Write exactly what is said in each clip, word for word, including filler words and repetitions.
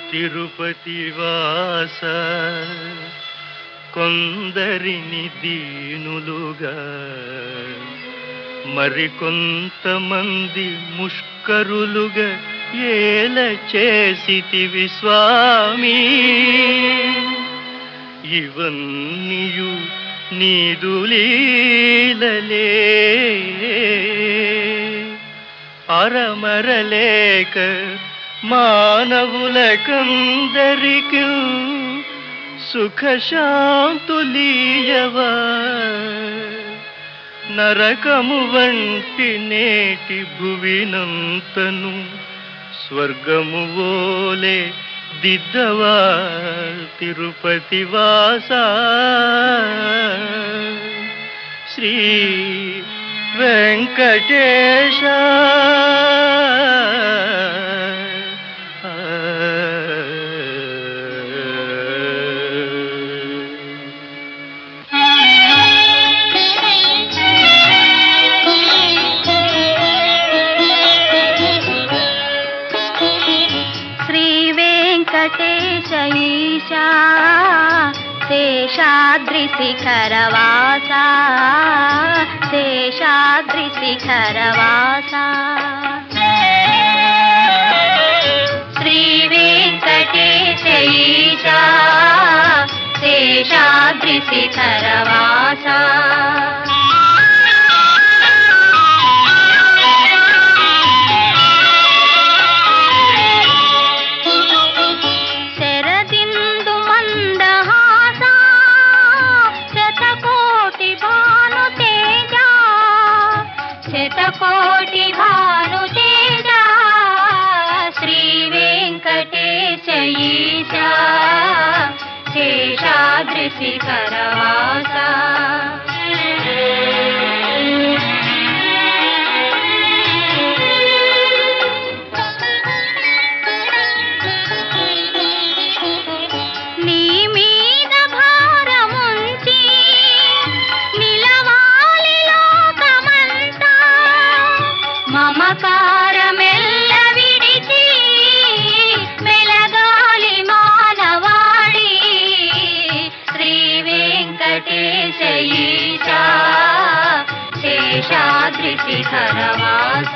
తిరుపతి వాస కొందరిని దీనులుగా మరికొంతమంది ముష్కరులుగా ఏల చేసితివి స్వామి. ఇవన్నీయు నీదు లీలలే అరమరలేక మానవులకందరికి సుఖశాంతులీయవా. నరకము వంటి నేటి భువినంతను స్వర్గము వోలే దిద్దవా తిరుపతి వాస. శ్రీ వెంకటేశ వెంకటేశ ఈశా శేషాద్రి శిఖరవాస శేషాద్రి శిఖరవాస. శ్రీ వెంకటేశ ఈశా శేషాద్రి శిఖరవాస. శతకోటి భాను తేజ శ్రీ వెంకటేశ ఈశా శేషాద్రి శిఖరవాస. నీ మీద భారముంచి నిలవాలి లోకమంతా మమకారమెల్ల విడిచి మెలగాలి మానవాళి. శ్రీ వెంకటేశ ఈశా శేషాద్రి శిఖరవాస.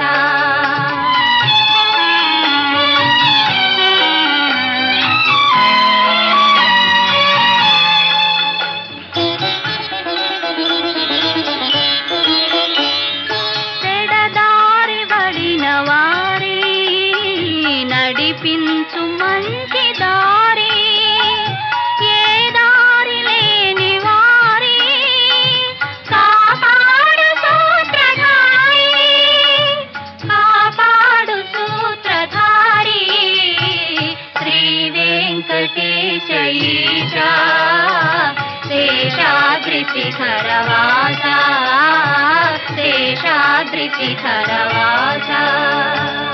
నడిపించు మంచి దారి ఏ దారి లేని వారి కాపాడు సూత్రధారి కాపాడు సూత్రధారి. శ్రీ వెంకటేశ ఈశా శేషాద్రి శిఖరవాస శేషాద్రి శిఖరవాస.